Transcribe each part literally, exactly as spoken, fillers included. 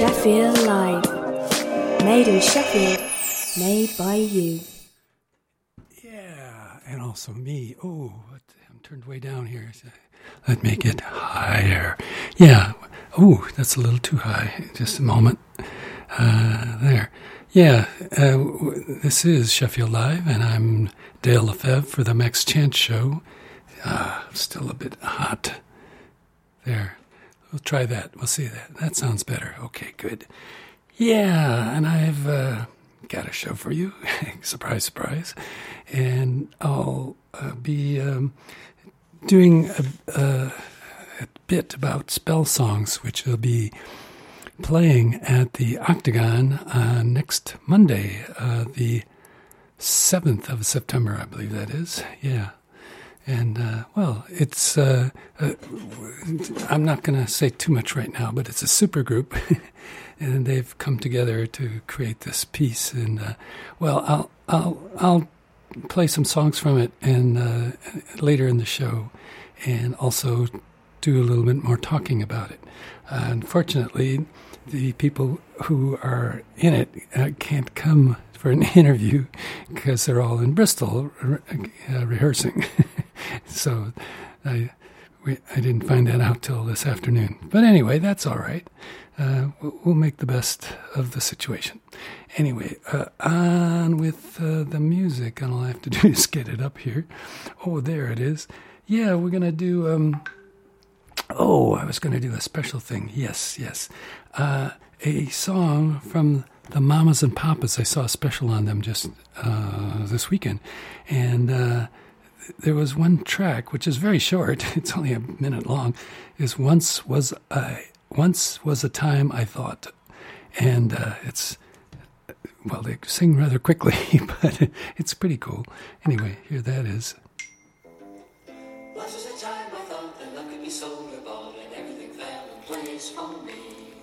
Sheffield Live. Made in Sheffield, made by you. Yeah, and also me. Oh, I'm turned way down here. Let me get higher. Yeah. Oh, that's a little too high. Just a moment. Uh, there. Yeah, uh, this is Sheffield Live, and I'm Dale Lefebvre for the Max Chance Show. Uh, still a bit hot. There. We'll try that. We'll see that. That sounds better. Okay, good. Yeah, and I've uh, got a show for you. Surprise, surprise. And I'll uh, be um, doing a, a, a bit about spell songs, which will be playing at the Octagon uh, next Monday, uh, the seventh of September, I believe that is. Yeah. And, uh, well, it's, uh, uh, I'm not going to say too much right now, but it's a super group, and they've come together to create this piece. And, uh, well, I'll, I'll, I'll play some songs from it and, uh, later in the show, and also do a little bit more talking about it. Uh, unfortunately, the people who are in it uh, can't come for an interview because they're all in Bristol re- uh, rehearsing. So I we, I didn't find that out till this afternoon. But anyway, that's all right. Uh, we'll, we'll make the best of the situation. Anyway, uh, on with uh, the music, and all I have to do is get it up here. Oh, there it is. Yeah, we're going to do... Um, oh, I was going to do a special thing. Yes, yes. Uh, a song from the Mamas and Papas. I saw a special on them just uh, this weekend. And... Uh, there was one track, which is very short, it's only a minute long, is Once Was I, Once Was a Time I Thought. And uh, it's, well, they sing rather quickly, but it's pretty cool. Anyway, here that is. Once was a time I thought that love could be solar ball and everything fell in place for me.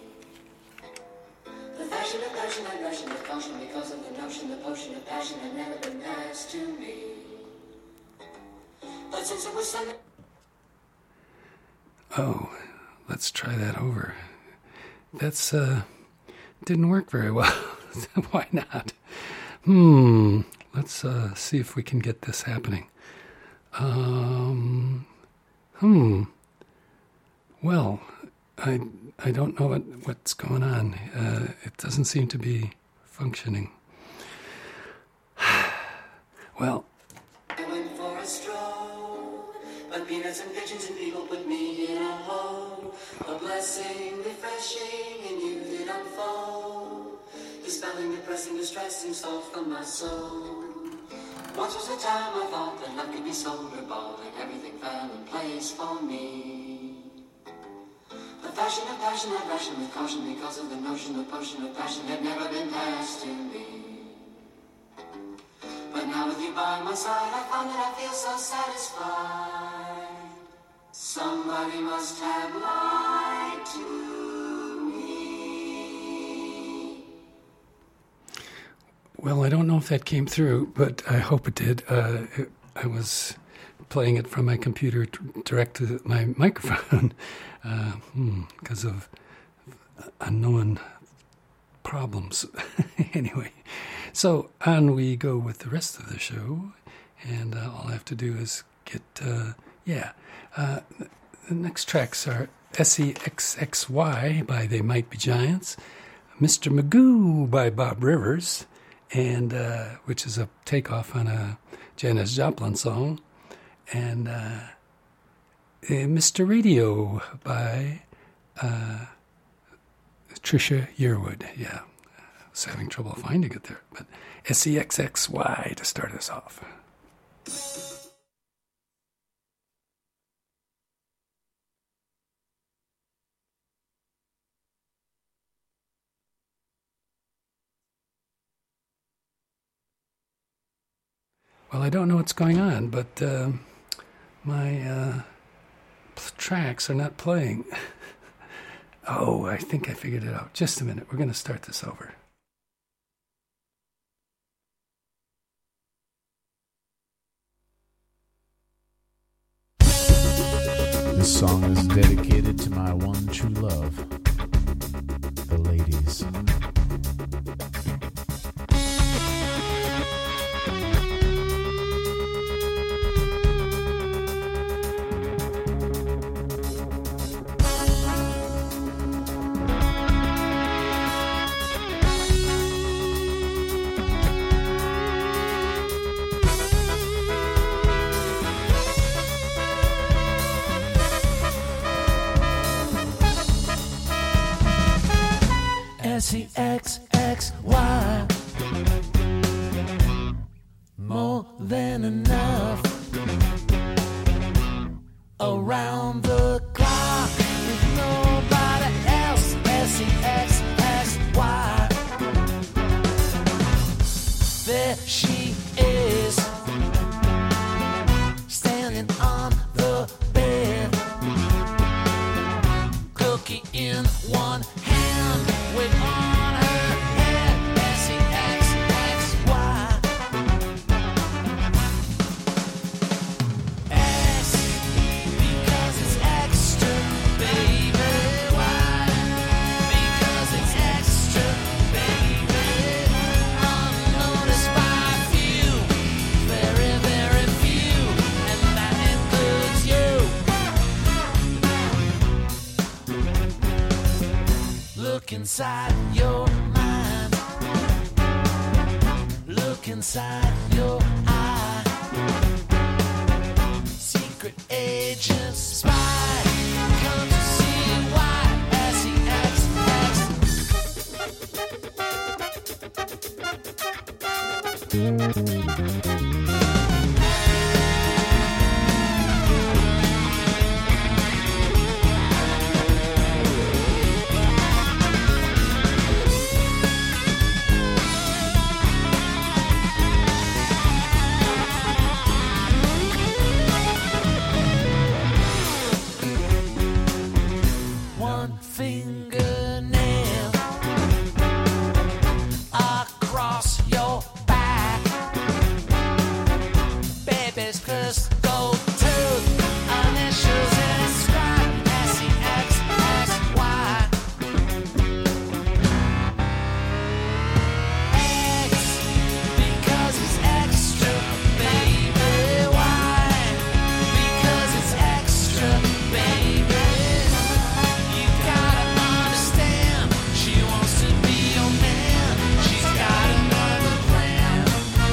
The fashion of passion and rushing with caution because of the notion, the potion of passion had never been passed to me. But since it was Sunday... Oh, let's try that over. That's, uh, didn't work very well. Why not? Hmm, let's, uh, see if we can get this happening. Um, hmm. Well, I, I don't know what, what's going on. Uh, it doesn't seem to be functioning. Well... I went for a stroll, but peanuts and pigeons and people put me in a hole. A blessing, refreshing, and you did unfold. Dispelling, depressing, distressing, salt from my soul. Once was a time I thought that love could be solar ball and everything fell in place for me. The fashion of passion had ration with caution because of the notion the potion of passion had never been passed to me. But now with you by my side, I find that I feel so satisfied. Somebody must have lied to me. Well, I don't know if that came through, but I hope it did. Uh, it, I was playing it from my computer t- direct to my microphone uh, hmm, because of unknown problems. Anyway, so on we go with the rest of the show, and uh, all I have to do is get, uh, yeah, uh, the next tracks are S E X X Y by They Might Be Giants, Mister Magoo by Bob Rivers, and uh, which is a takeoff on a Janis Joplin song, and uh, Mister Radio by uh, Trisha Yearwood. Yeah, I was having trouble finding it there, but S E X X Y to start us off. Well, I don't know what's going on, but uh, my uh, tracks are not playing. Oh, I think I figured it out. Just a minute. We're going to start this over. This song is dedicated to my one true love, the lady. eighties. S E X X Y, more than enough. Around the clock with nobody else. S E X X Y, there she is, standing on the bed, cookie in one hand with on her head. S E X X Y, X because it's extra, baby. Y because it's extra, baby. Unnoticed by few, very very few, and that includes you. Look inside your mind, look inside your eye. Secret agent spy, come to see why. S E X one fingernail across your back. Baby's first gold tooth, initials in a strap. S E X X Y, X because it's extra, baby. Y because it's extra, baby. You gotta understand, she wants to be your man. She's got another plan.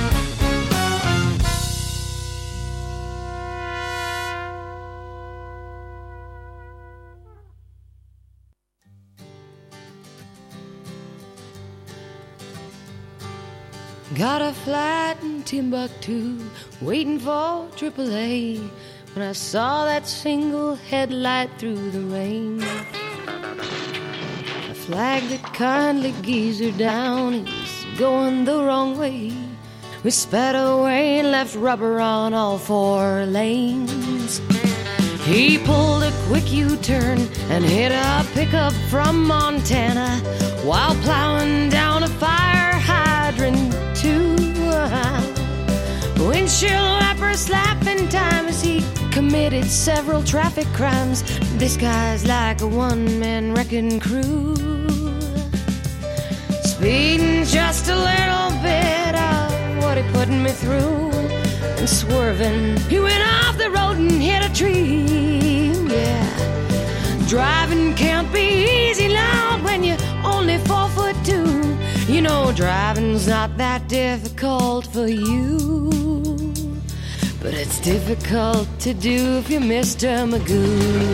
Got a flight in Timbuktu, waiting for triple A, when I saw that single headlight through the rain. I flagged the kindly geezer down, he's going the wrong way. We sped away and left rubber on all four lanes. He pulled a quick U-turn and hit a pickup from Montana while plowing down a fire hydrant too. Windshield wiper slapping time as he committed several traffic crimes. This guy's like a one-man wrecking crew. Speeding just a little bit of what he put me through, and swerving, he went off the road and hit a tree. Yeah, driving can't be easy now when you're only four foot two. You know driving's not that difficult for you, but it's difficult to do if you're Mister Magoo.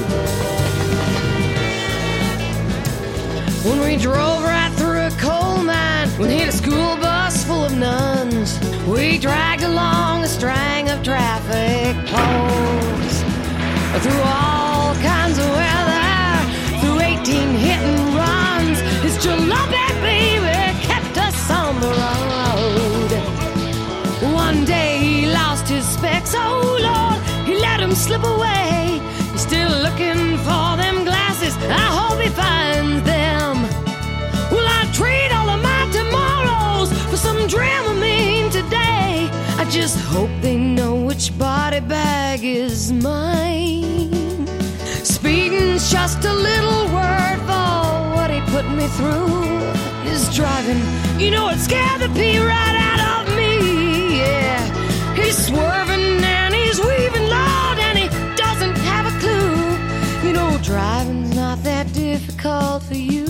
When we drove right through a coal mine, we hit a school bus full of nuns. We dragged along a string of traffic poles, through all kinds of weather, through eighteen hit and runs. His jalopy baby kept us on the road. One day he lost his specs, oh Lord, he let them slip away. He's still looking for them glasses, I hope he finds them. Well, I trade all of my tomorrows for some Dramamine today. I just hope they know which body bag is mine. Speeding's just a little word for what he put put me through is driving. You know it scared the pee right out of me, yeah. He's swerving and he's weaving loud and he doesn't have a clue. You know driving's not that difficult for you,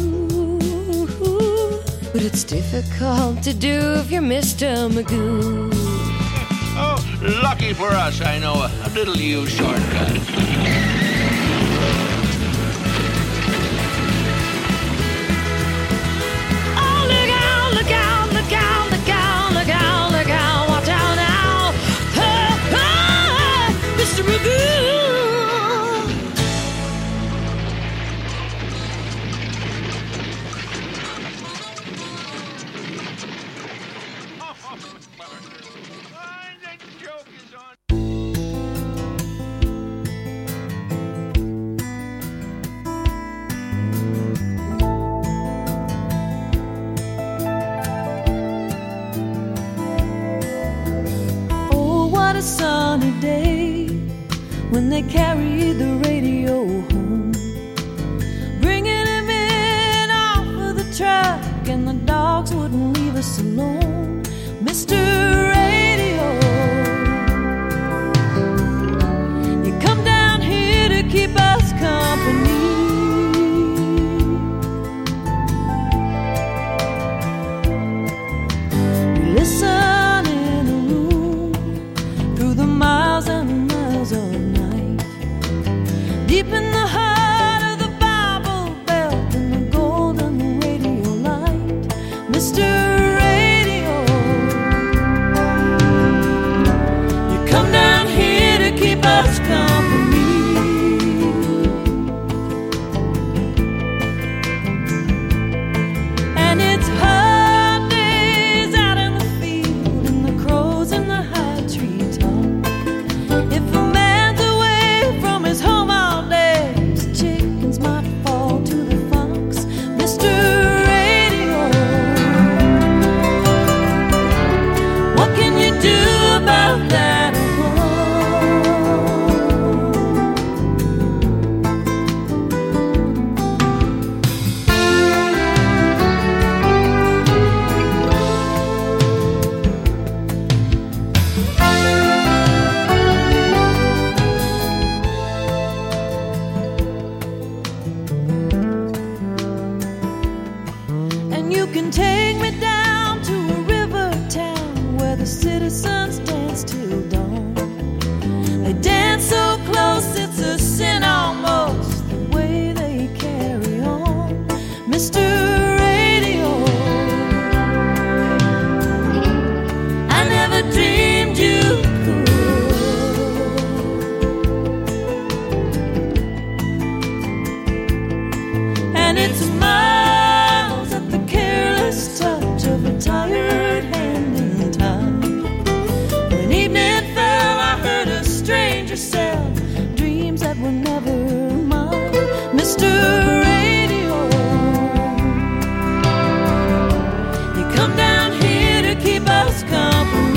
but it's difficult to do if you're Mister Magoo. Oh, lucky for us, I know a, a little used shortcut. Oh, look out, look out, look out, look out, look out, look out, watch out now. Oh, oh, Mister Magoo. Sunny day when they carried the radio home, bringing him in off of the truck, and the dogs wouldn't leave us alone. Mister Radio, you come down here to keep us company. We listen miles and miles of night, deep in the heart of the Bible Belt and the golden radio light. Mister Radio, you come down here to keep us company. And it's hard days out in the field and the crows in the high trees. If a man's away from his home all day, his chickens might fall to the fox. Mister Radio, what can you do about that? Take me down to a river town where the citizens dance till dawn. They dance so close it's a sin almost, the way they carry on. Mister Radio, I never dreamed you could. And it's my touch of a tired hand in time. When evening fell, I heard a stranger sell dreams that were never mine. Mister Radio, you come down here to keep us company.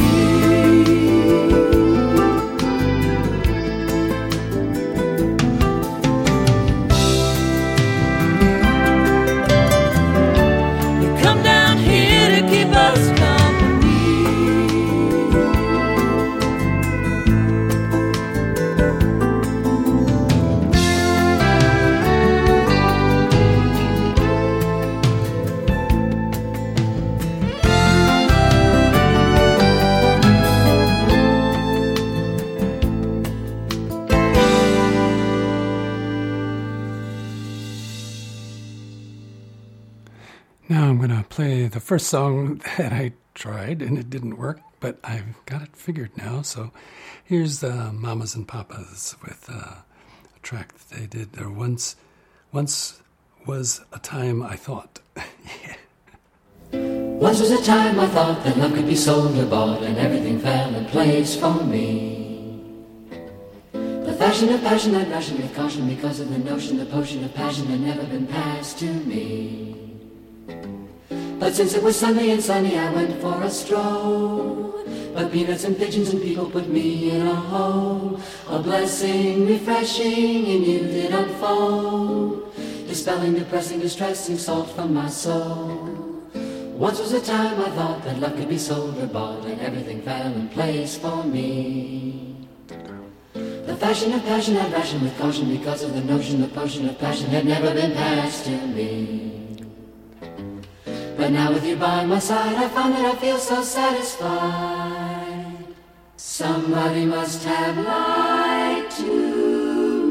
Now I'm going to play the first song that I tried, and it didn't work, but I've got it figured now. So here's uh, Mamas and Papas with uh, a track that they did. There once, once was a time I thought. Yeah. Once was a time I thought that love could be sold or bought, and everything fell in place for me. The fashion of passion I'd ration with caution, because of the notion the potion of passion had never been passed to me. But since it was Sunday and sunny, I went for a stroll. But peanuts and pigeons and people put me in a hole. A blessing refreshing in you did unfold. dispelling, depressing, distressing salt from my soul. Once was a time I thought that love could be sold or bought, and everything fell in place for me. The fashion of passion had rationed with caution, because of the notion the potion of passion had never been passed to me. But now with you by my side, I find that I feel so satisfied. Somebody must have lied to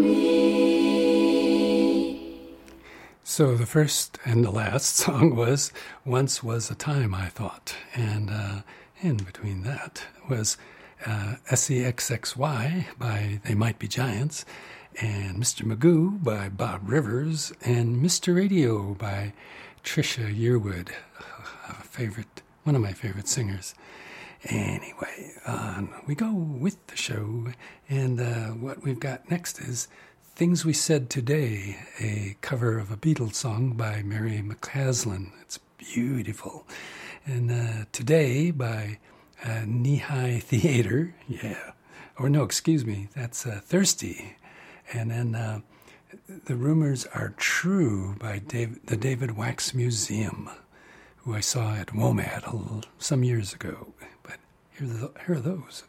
me. So the first and the last song was Once Was a Time, I Thought. And uh, in between that was uh, S E X X Y by They Might Be Giants, and Mister Magoo by Bob Rivers, and Mister Radio by Trisha Yearwood, a favorite, one of my favorite singers. Anyway, on we go with the show, and uh, what we've got next is Things We Said Today, a cover of a Beatles song by Mary McCaslin. It's beautiful. And uh, Today by uh, Knee-High Theater, yeah. Or no, excuse me, that's uh, Thirsty. And then uh, The Rumors Are True by Dave, the David Wax Museum, who I saw at WOMAD a little, some years ago. But here are, the, here are those.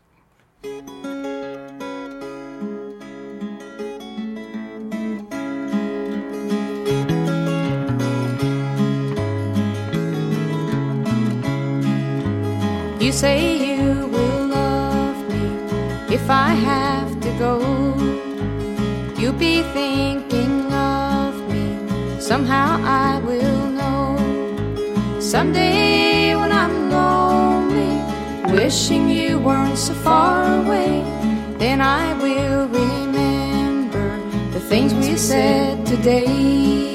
You say you will love me if I have to go. You'll be thinking of me, somehow I will know. Someday when I'm lonely, wishing you weren't so far away, then I will remember the things we said today.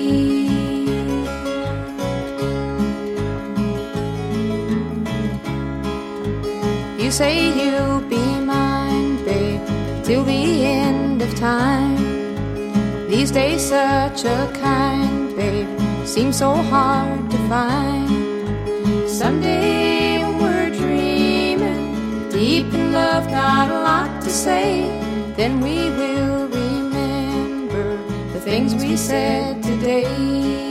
You say you'll be mine, babe, till the end of time. These days such a kind, babe, seems so hard to find. Someday when we're dreaming, deep in love, not a lot to say, then we will remember the things we said today.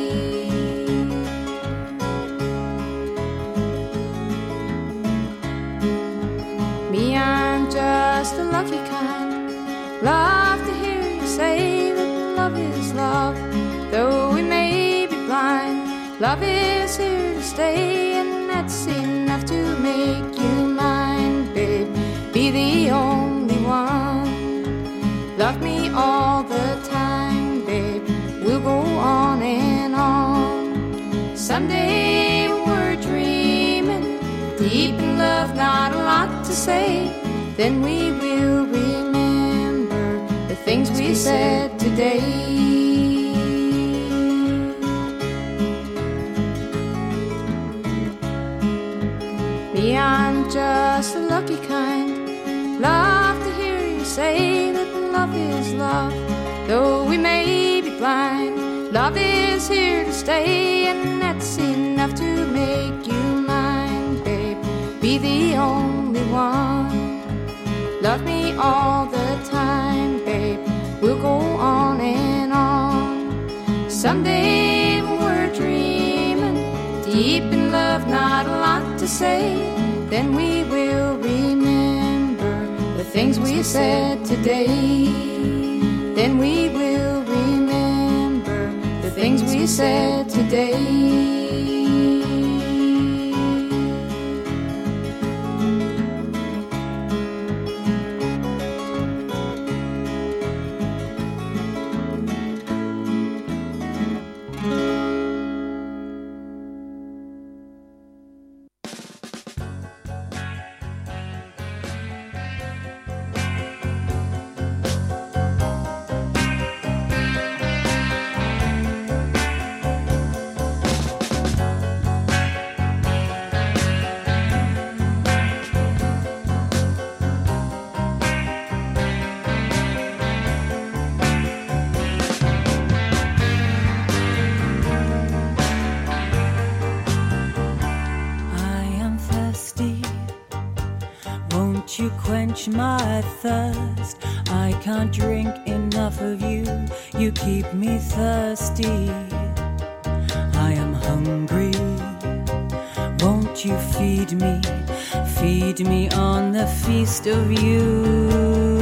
Me, I'm just the lucky kind, love to hear you say that love is love, though we may be blind. Love is here to stay, and that's enough to make you mine, babe. Be the only one. Love me all the time, babe. We'll go on and on. Someday when we're dreaming, deep in love, not a lot to say, then we will remember the things we said today. Me, I'm just the lucky kind, love to hear you say that love is love, though we may be blind. Love is here to stay, and that's enough to make you mine, babe. Be the only one. Love me all the time, babe. We'll go on and on. Someday when we're dreaming, deep in love, not a lot to say, then we will remember the things we said today. Then we will remember the things we said today. My thirst, I can't drink enough of you. You keep me thirsty. I am hungry. Won't you feed me? Feed me on the feast of you.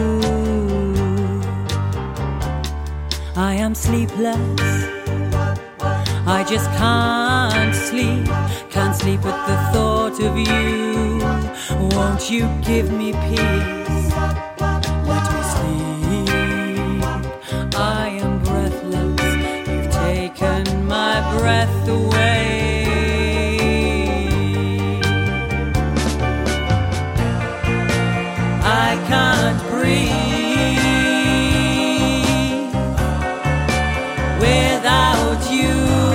I am sleepless. I just can't sleep. Can't sleep at the thought of you. Won't you give me peace? Let me sleep. I am breathless. You've taken my breath away. I can't breathe without you.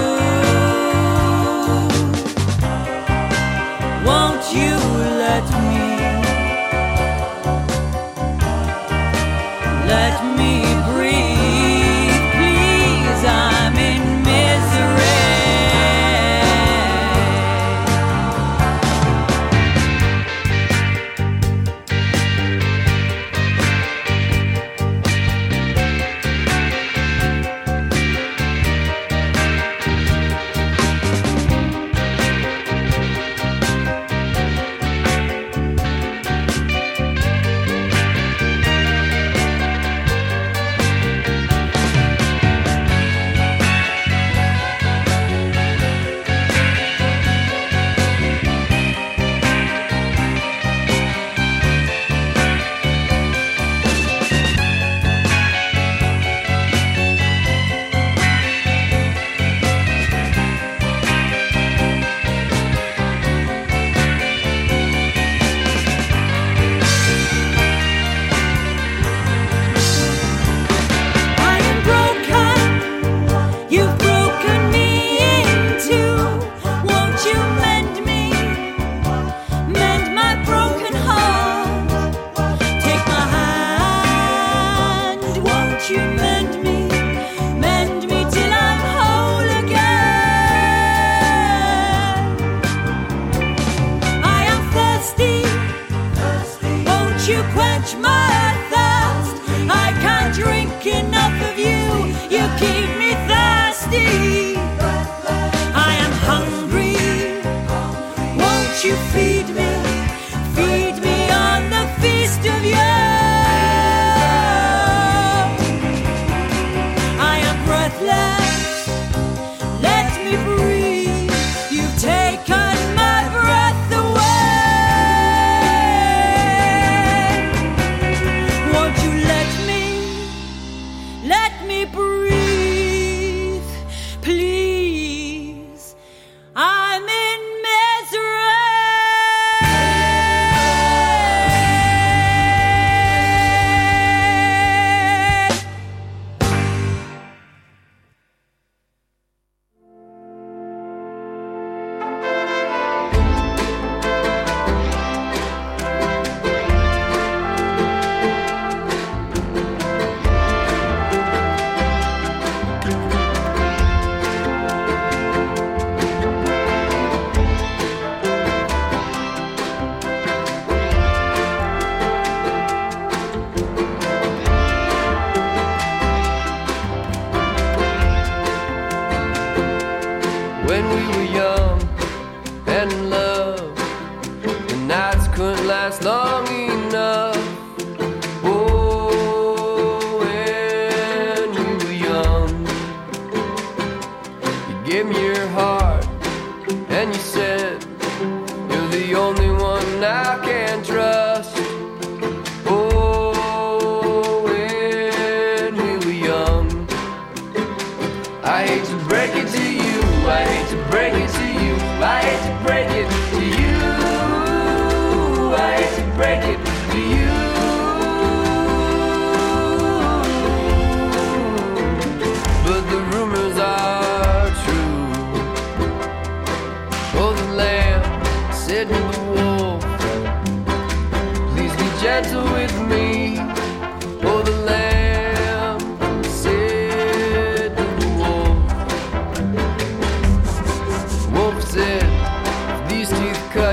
Won't you let me, let me breathe, please? I'm in misery.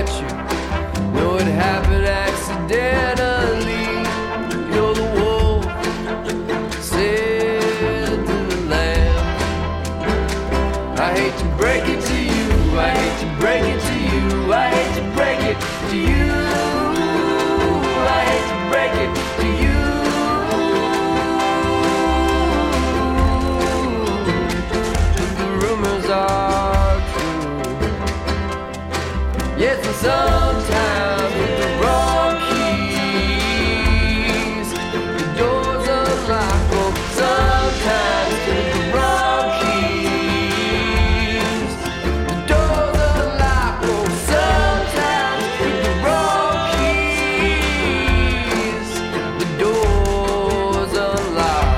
Know it happened accidentally. You know the wolf it to you. I hate to break it to you. The rumors are true. Yes, and sometimes with the wrong keys, the doors unlock. Oh, sometimes with the wrong keys, the doors unlock. Oh, sometimes with the wrong keys, the doors unlock.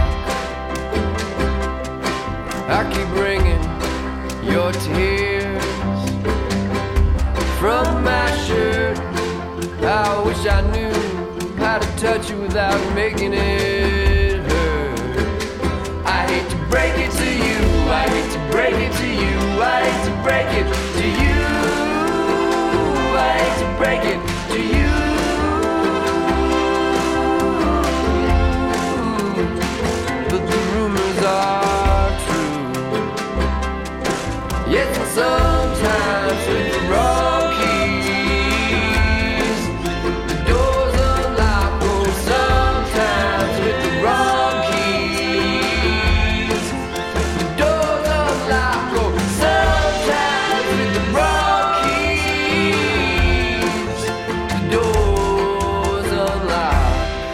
I keep bringing your tears from my shirt. I wish I knew how to touch you without making it hurt. I hate to break it to you. I hate to break it to you. I hate to break it to you. I hate to break it to you. But the rumors are true. Yes, and sometimes with the wrong keys, the doors unlock. Oh, sometimes with the wrong keys, the doors unlock. Oh, sometimes with the wrong keys, the doors unlock.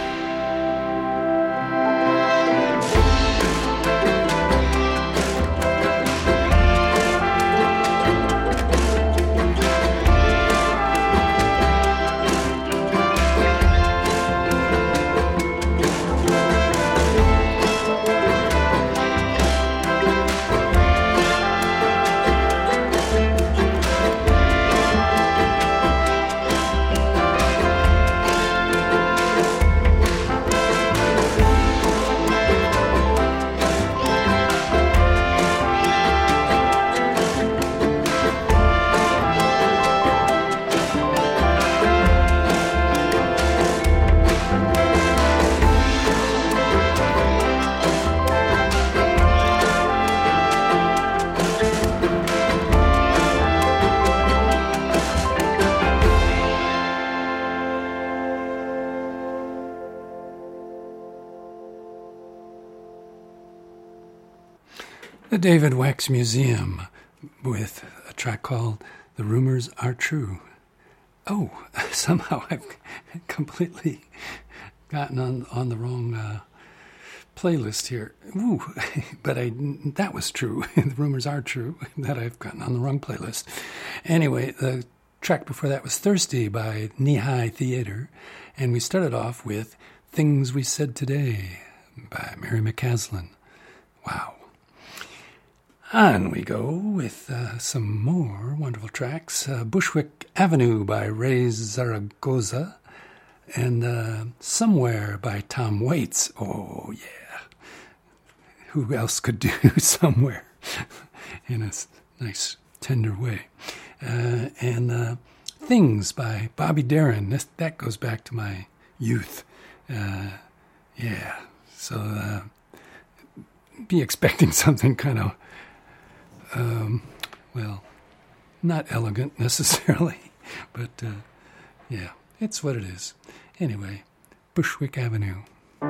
The David Wax Museum with a track called The Rumors Are True. Oh, somehow I've completely gotten on, on the wrong uh, playlist here. Ooh, but I, that was true. The rumors are true that I've gotten on the wrong playlist. Anyway, the track before that was Thirsty by Knee High Theater. And we started off with Things We Said Today by Mary McCaslin. Wow. On we go with uh, some more wonderful tracks. Uh, Bushwick Avenue by Ray Zaragoza and uh, Somewhere by Tom Waits. Oh, yeah. Who else could do Somewhere in a nice, tender way? Uh, and uh, Things by Bobby Darin. This, that goes back to my youth. Uh, yeah. So uh, be expecting something kind of Um, well, not elegant necessarily, but uh, yeah, it's what it is. Anyway, Bushwick Avenue.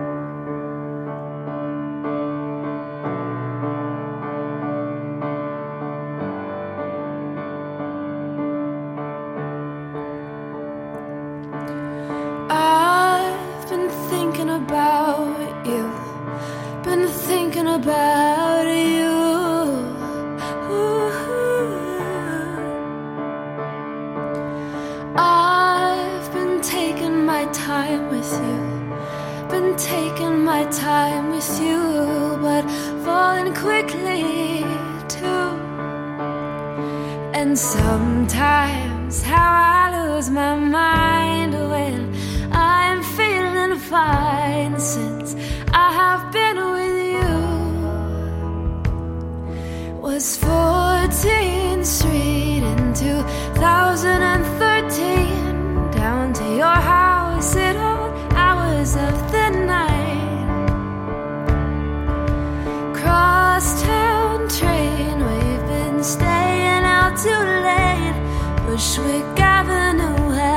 I've been thinking about you, been thinking about you. I've been taking my time with you, been taking my time with you, but falling quickly too. And sometimes how I lose my mind when I'm feeling fine, since I have been with you. Was fourteenth Street in two thousand thirteen, down to your house at all hours of the night. Crosstown train, we've been staying out too late. Bushwick Avenue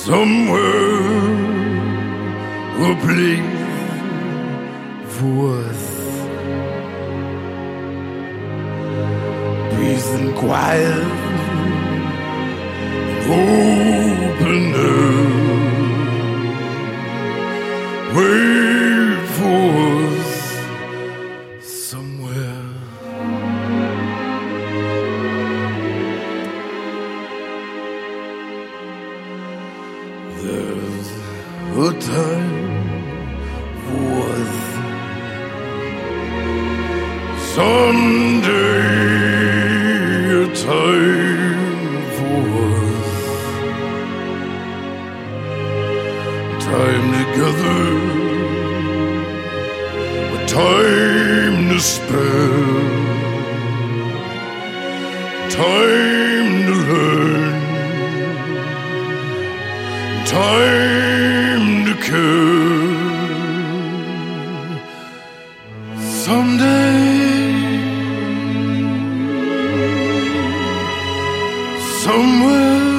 somewhere, a place for us. Peace and quiet, open air. Wait for us somewhere. There's a time for us someday, a time for us, time together, a time to spare, time to learn, time to care. Someday, somewhere,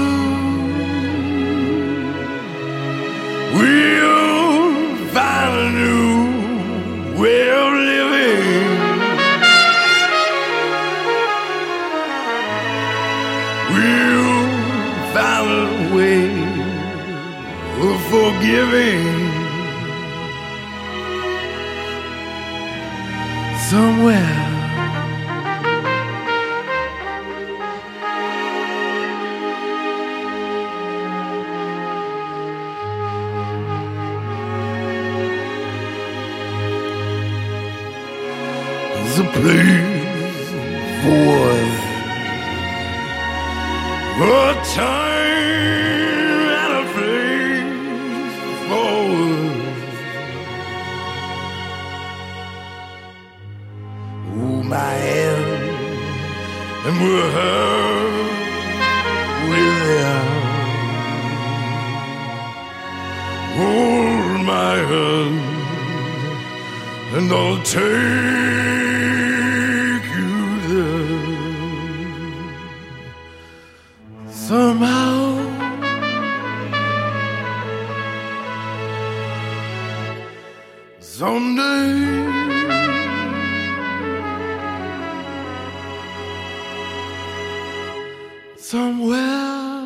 we'll find a new way of living. We'll find a way of forgiving. Somewhere. There's a place for us, a time and a place for us. Hold my hand and we're here with you. Hold my hand and I'll take you there. Somehow, someday, somewhere.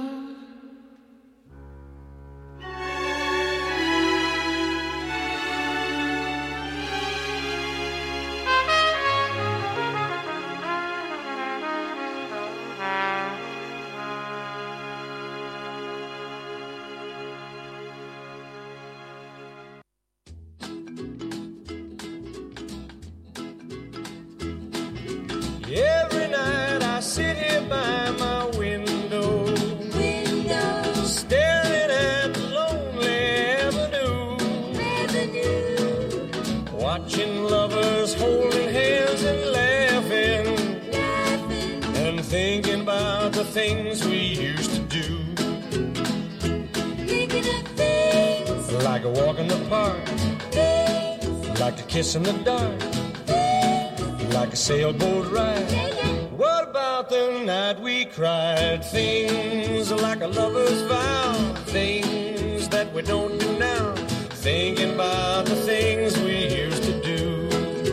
Every night I sit here by my window, window, staring at the lonely avenue, avenue, watching lovers holding hands and laughing, laughing, and thinking about the things we used to do. Thinking of things like a walk in the park, things like a kiss in the dark, like a sailboat ride. What about the night we cried? Things like a lover's vow, things that we don't do now. Thinking about the things we used to do.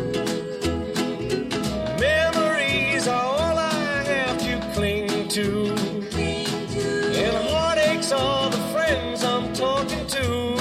Memories are all I have to cling to, and heartaches are the friends I'm talking to.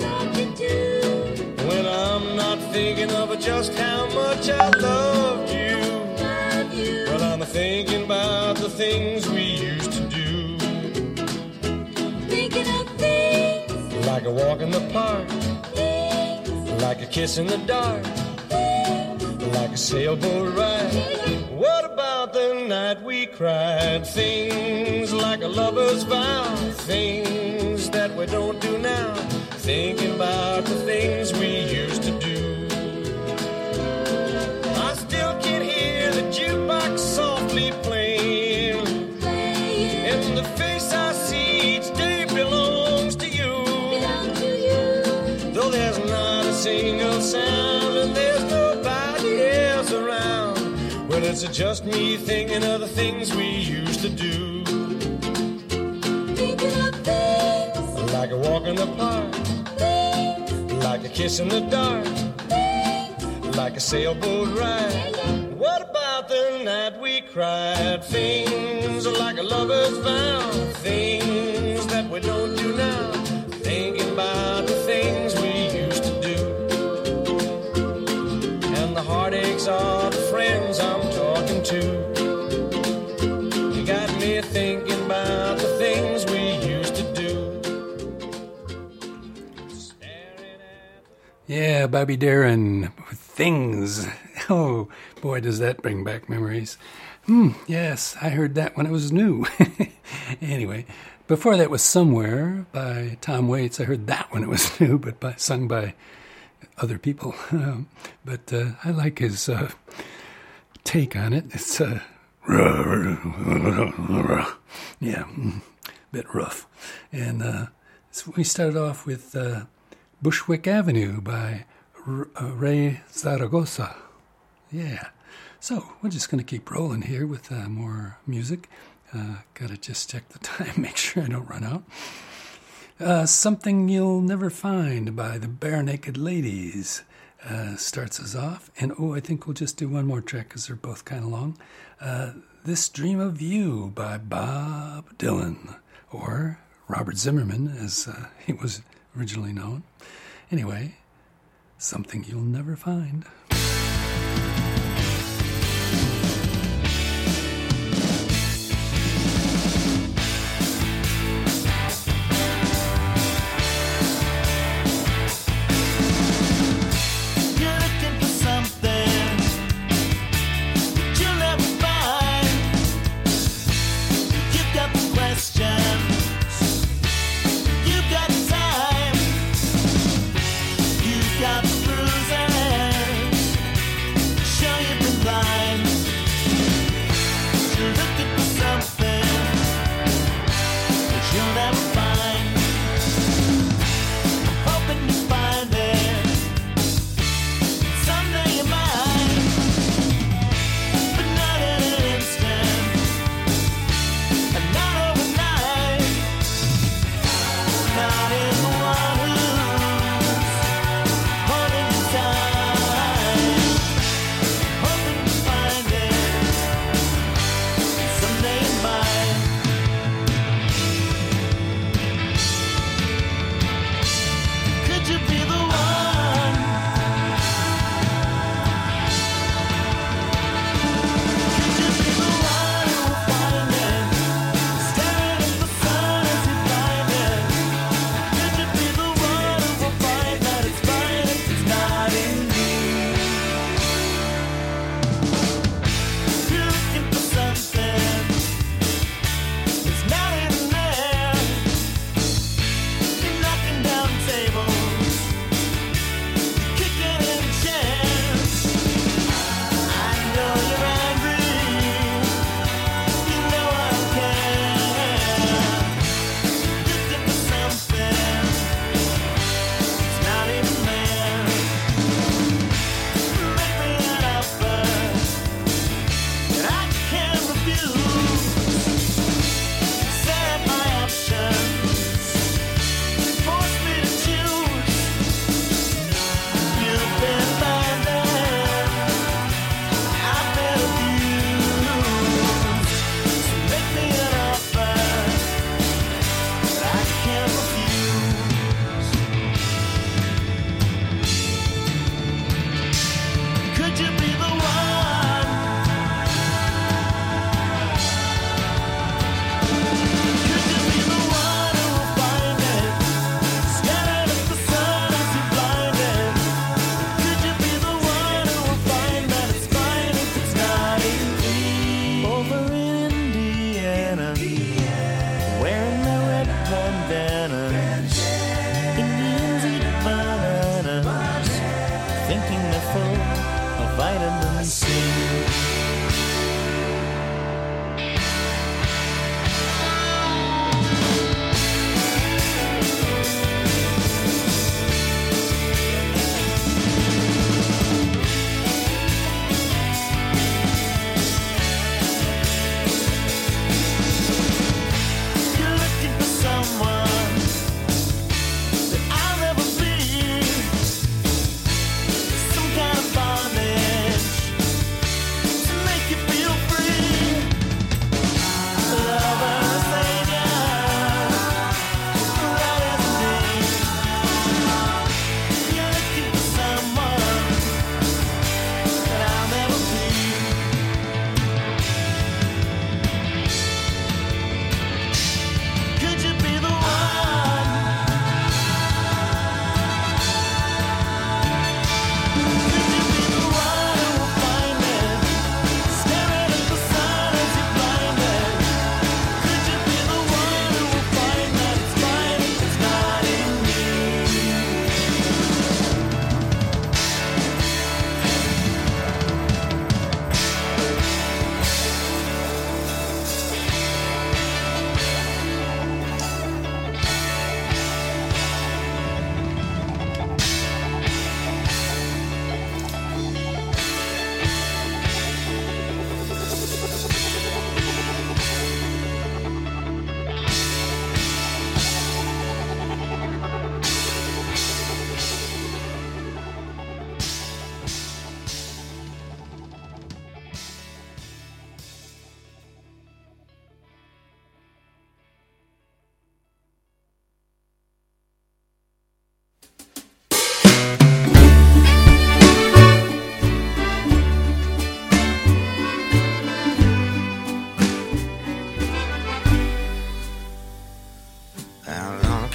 When I'm not thinking of just how much I loved you, love you. Well, I'm thinking about the things we used to do. Thinking of things like a walk in the park, things like a kiss in the dark, things like a sailboat ride. What about the night we cried? Things like a lover's vow, things that we don't do now. Thinking about the things we used to do. I still can hear the jukebox softly playing, playing. And the face I see each day belongs to you. Belongs to you. Though there's not a single sound and there's nobody else around, well, it's just me thinking of the things we used to do. Thinking of things like a walk in the park, like a kiss in the dark, like a sailboat ride. What about the night we cried? Things like a lover's vow, things that we don't do now. Thinking about the things we used to do, and the heartaches of the friends I'm talking to. You got me thinking about the things we used to do. Yeah, Bobby Darin with Things. Oh, boy, does that bring back memories. Hmm, yes, I heard that when it was new. Anyway, before that was Somewhere by Tom Waits. I heard that when it was new, but by, sung by other people. Um, but uh, I like his uh, take on it. It's uh, yeah, a bit rough. And uh, so we started off with uh, Bushwick Avenue by R- uh, Ray Zaragoza. Yeah. So we're just going to keep rolling here with uh, more music. Uh, gotta just check the time, make sure I don't run out. Uh, Something You'll Never Find by the Bare Naked Ladies uh, starts us off. And oh, I think we'll just do one more track because they're both kind of long. Uh, This Dream of You by Bob Dylan, or Robert Zimmerman as uh, he was originally known. Anyway, Something You'll Never Find.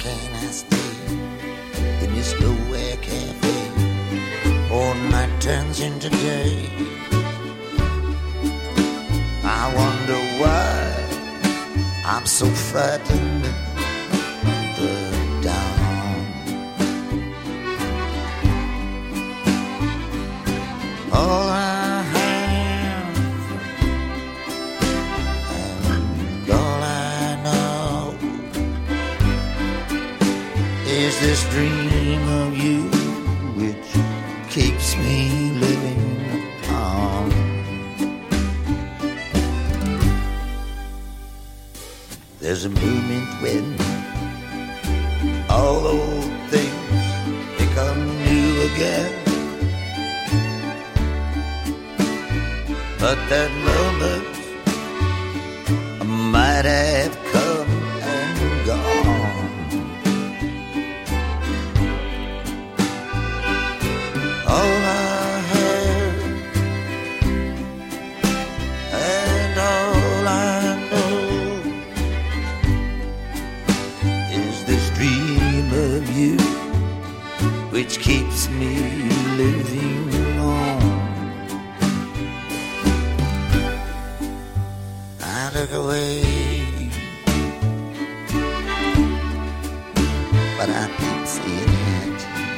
can I stay in this nowhere cafe? All night turns into day. I wonder why I'm so frightened of the dawn. All I have and all I know is this dream of you, which keeps me living on. There's a moment when all old things become new again. But that moment might have come and gone. All I have and all I know is this dream of you, which keeps me living on. I look away, but I keep seeing it.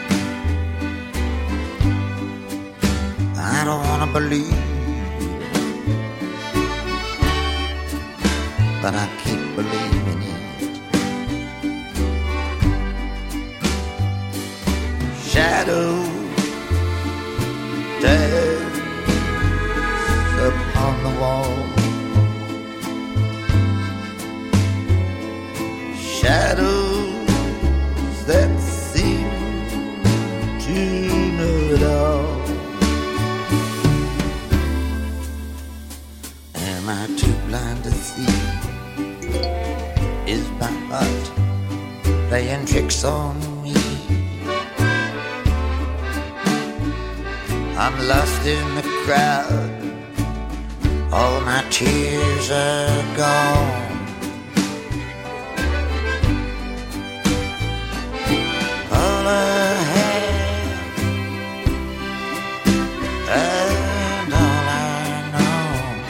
I don't wanna believe, but I keep believing it. Shadows dance upon the wall. Shadows that seem to know it all. Am I too blind to see? Is my heart playing tricks on me? I'm lost in the crowd, all my tears are gone. All I have and all I know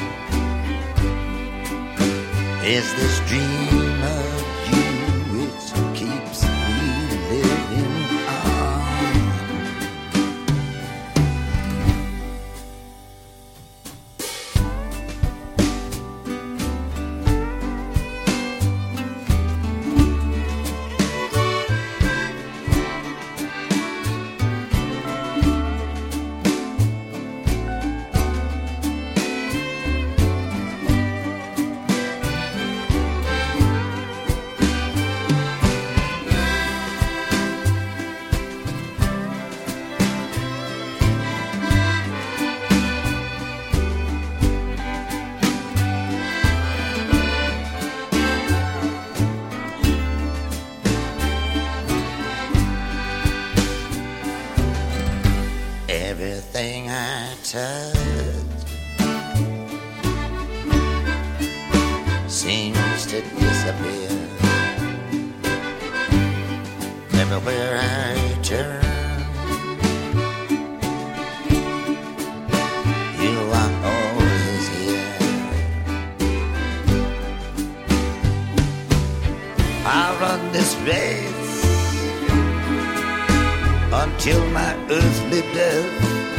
is this dream of you, which keeps me living on. Everything I touch seems to disappear. Everywhere I turn, you are always here. I run this race until my earthly death.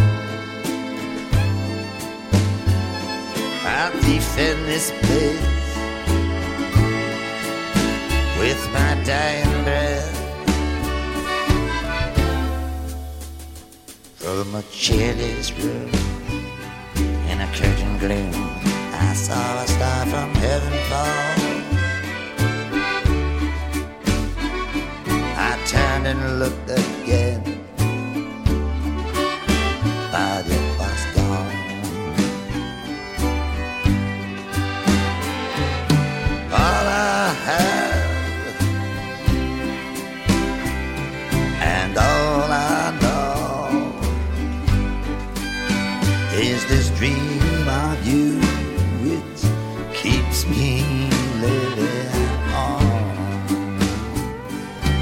I defend this place with my dying breath. From a cheerless room in a curtain gloom, I saw a star from heaven fall. I turned and looked again, but it was gone. All I have and all I know is this dream of you, which keeps me living on.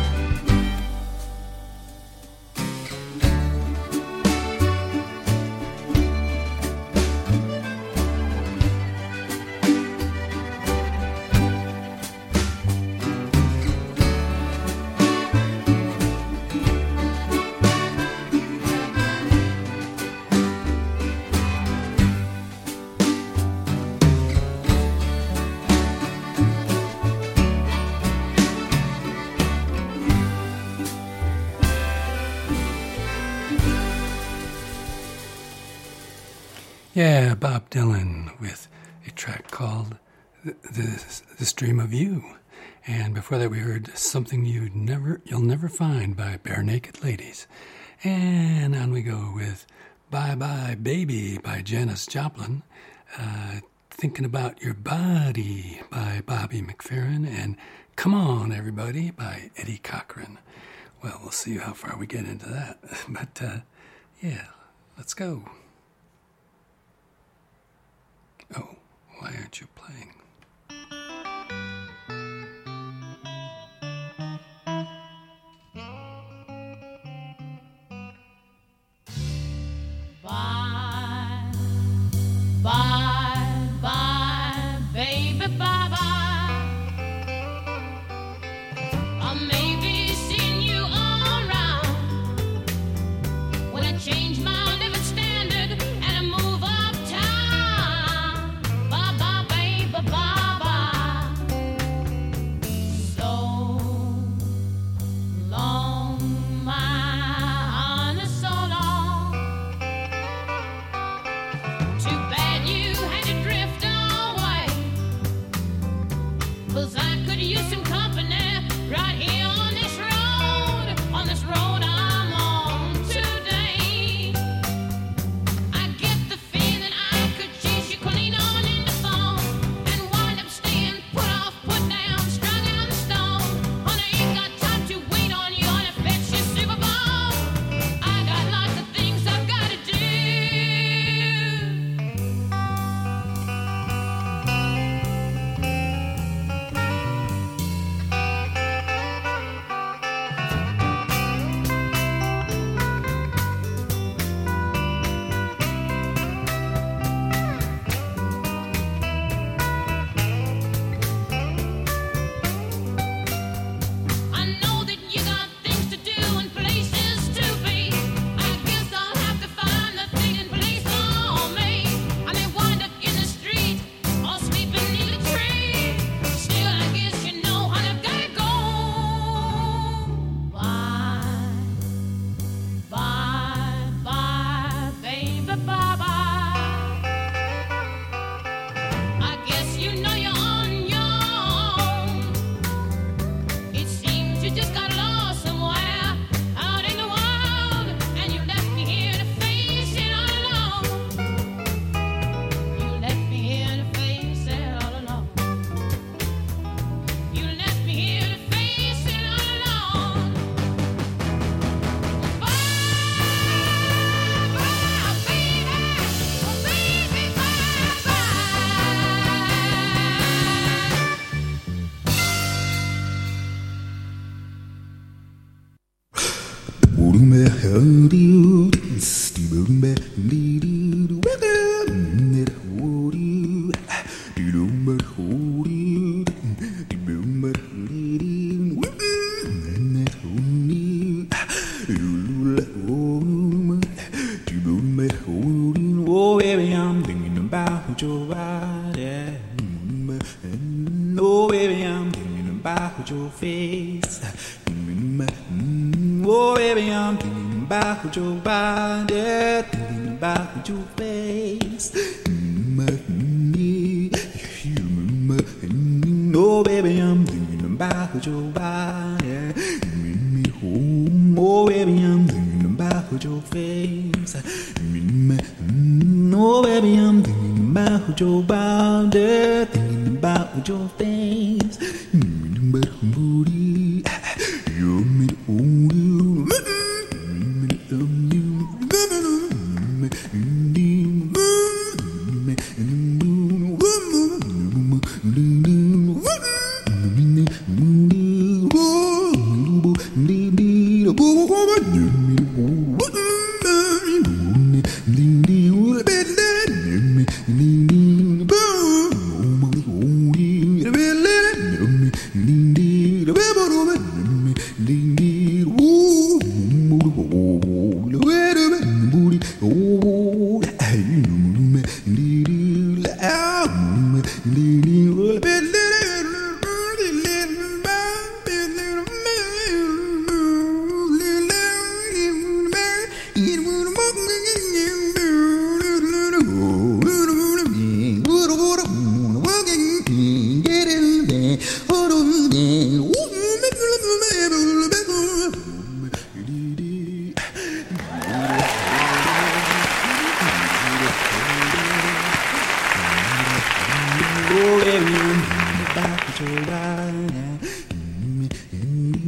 Yeah, Bob Dylan with a track called the, the, the Stream of You. And before that we heard Something You'd Never, You'll Never Find by Bare Naked Ladies. And on we go with Bye Bye Baby by Janis Joplin. Uh, Thinking About Your Body by Bobby McFerrin. And Come On Everybody by Eddie Cochran. Well, we'll see how far we get into that. But uh, yeah, let's go. Oh, why aren't you playing? Bye, bye, bye, baby, bye, bye. I may be seeing you around when I change my living standard and I move uptown. Bye, bye, baby, bye, bye. So long, my honey, so long. Too bad you had to drift away, 'cause I could use some company right here on this road, on this road I'm on today. I get the feeling I could chase you clean on in the phone and wind up staying put off, put down, strung out the stone. Honey, ain't got time to wait on you on a fetch your Super Bowl. I got lots of things I've got to do. I know that you got things to do and places to be. I guess I'll have to find the fitting place for me. I may wind up in the street or sleeping in a tree. Still, I guess you know, honey, I've gotta go. Bye, bye, bye, baby, bye, bye. I guess you know you're on your own. It seems you just got lost somewhere out in the wild, and you left me here to face it all alone. You left me here to face it all alone. You left me here to face it all alone. Bye, bye, baby, oh baby, bye, bye. Oh, baby, I'm thinking about your body. Oh, baby, I'm thinking about your face. Oh, baby, I'm thinking about your body, thinking about your face. Oh, baby, I'm thinking about your body. Oh, baby, I'm thinking about your face. Oh, baby, I'm thinking about your body, thinking about your face.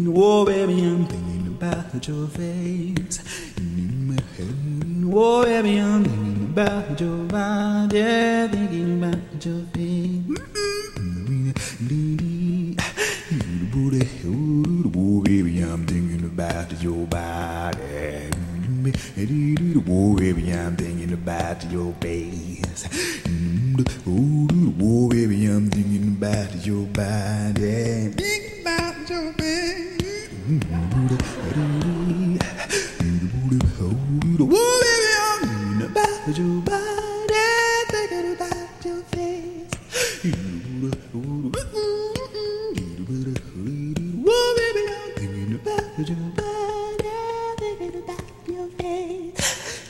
Oh, baby, I'm thinking about your face. Oh, baby, I'm thinking about your body. Yeah, thinking about your face. Oh, baby, I'm thinking about your body. Oh, baby, I'm thinking about your face. Oh, baby, I'm thinking about your body. Thinking about your face. Oh, baby, I'm thinking about your body. Thinking about your face. Oh, baby, I'm thinking about your body. Thinking about your face.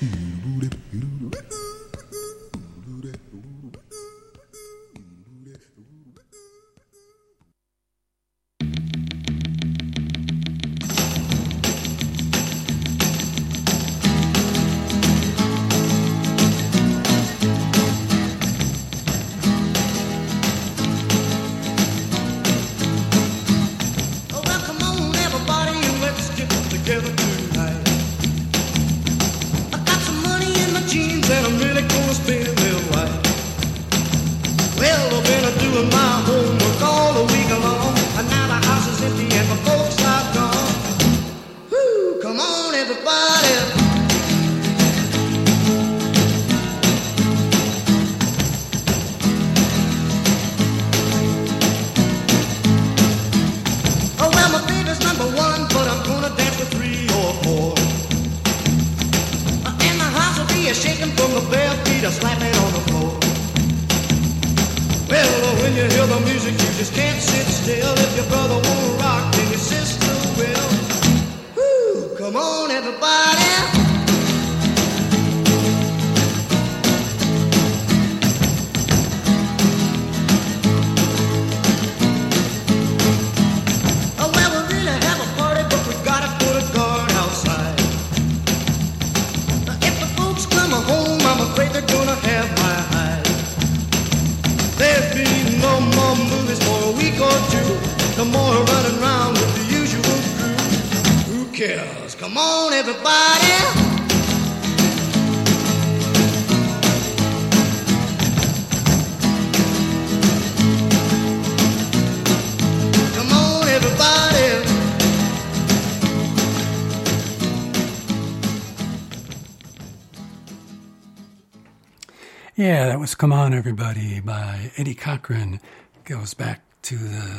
Yeah, that was Come On Everybody by Eddie Cochran. Goes back to the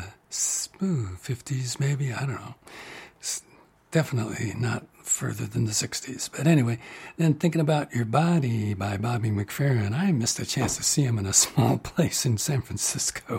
ooh, fifties maybe, I don't know. It's definitely not further than the sixties. But anyway, then Thinking About Your Body by Bobby McFerrin. I missed a chance to see him in a small place in San Francisco.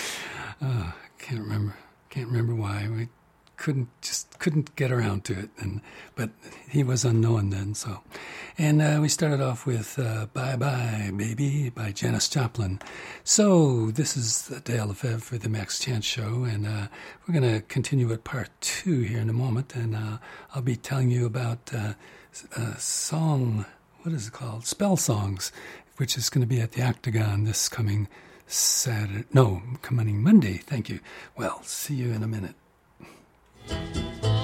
Uh, can't remember. Can't remember why. We couldn't just couldn't get around to it, and but he was unknown then. So, and uh, we started off with uh, "Bye Bye Baby" by Janis Joplin. So this is the Dale Lefebvre for the Max Chance Show, and uh, we're going to continue with part two here in a moment, and uh, I'll be telling you about uh, a song. What is it called? Spell Songs, which is going to be at the Octagon this coming Saturday. No, coming Monday. Thank you. Well, see you in a minute.